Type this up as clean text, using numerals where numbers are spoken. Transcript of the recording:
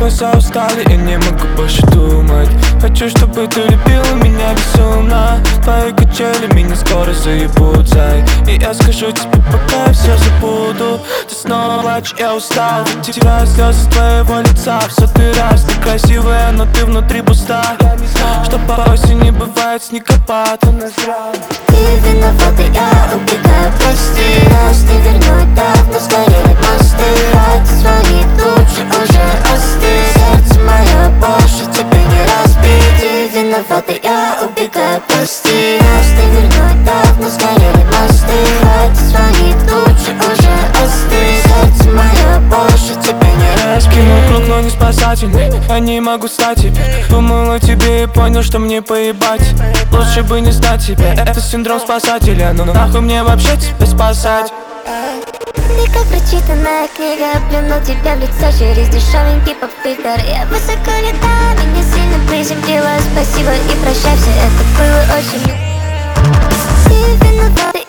глаза устали и не могу больше думать. Хочу, чтобы ты любила меня безумно. Твои качели меня скоро заебут, зай. И я скажу тебе, пока я все забуду. Ты снова плачешь, я устал. Вытираю слезы с твоего лица в сотый раз. Ты красивая, но ты внутри пуста. Что по осени бывает снегопад. Ты виновата, я убегаю, прости. Нас не вернуть, давно сгорели мосты. Хватит звонить, лучше уже остынь. Сердце мое больше тебе не разбить. Ты виновата, я убегаю, прости. Нас не вернуть, давно сгорели мосты. Хватит звонить, лучше уже остынь. Сердце мое больше тебе не разбить. Кинул круг, но не спасательный. Я не могу стать тебе. Думал о тебе и понял, что мне поебать. Лучше бы не знать тебя. Это синдром спасателя. Но нахуй мне вообще тебя спасать? Ты как прочитанная книга. Плюнул тебе в лицо через дешевенький поп-фильтр. Я высоко летала, меня сильно приземлила. Спасибо и прощай, все это было очень. Ты виновата.